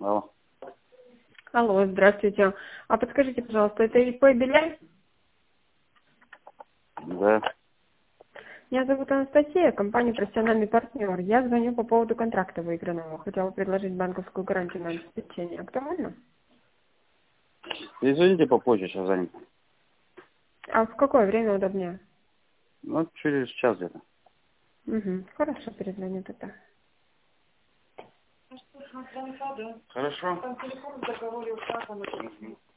Алло. Алло, здравствуйте. А подскажите, пожалуйста, это ИП Беляев? Да. Меня зовут Анастасия, компания «Профессиональный партнер». Я звоню по поводу контракта выигранного. Хотела предложить банковскую гарантию на обеспечение. Актуально? Извините, попозже, сейчас занят. А в какое время удобнее? Ну, через час где-то. Угу. Хорошо, перезвоню тогда. Хорошо.